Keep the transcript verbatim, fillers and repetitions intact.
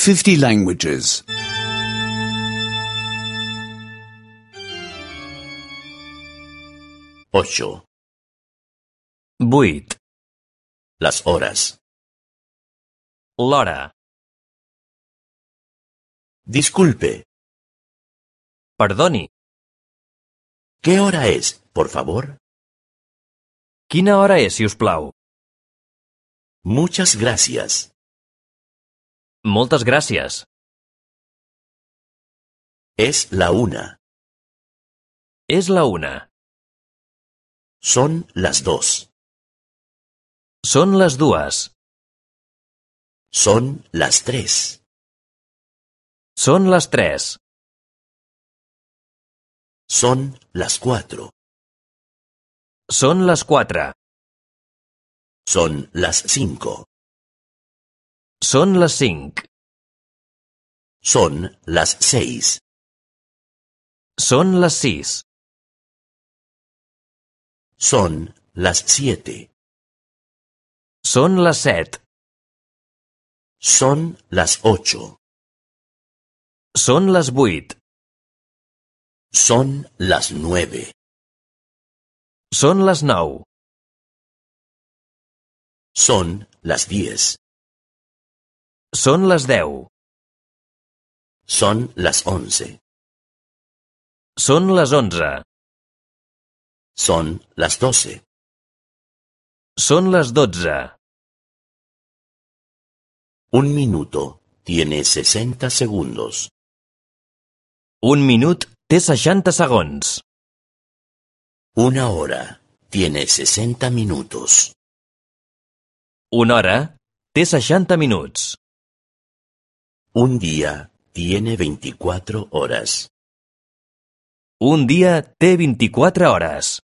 fifty languages. Ocho. Vuit. Las horas. L'hora. Disculpe, Perdoni. ¿qué hora es, por favor? Quina hora és, si us plau? Muchas gracias. Moltes gràcies. Es la una. És la una. Son las dos. Són les dues. Son las tres. Són les tres. Son las cuatro. Són les quatre. Son las cinco. Són les cinc. Son las seis. Són les sis. Son las siete. Són les set. Son las ocho. Són les vuit. Son las nueve. Són les nou. Son las diez. Són les deu. Son las once. Són les onze. Son las doce. Són les dotze. Un minuto tiene sesenta segundos. Un minut té seixanta segons. Una hora tiene sesenta minutos. Una hora té seixanta minuts. Un día tiene veinticuatro horas. Un dia té vint-i-quatre hores.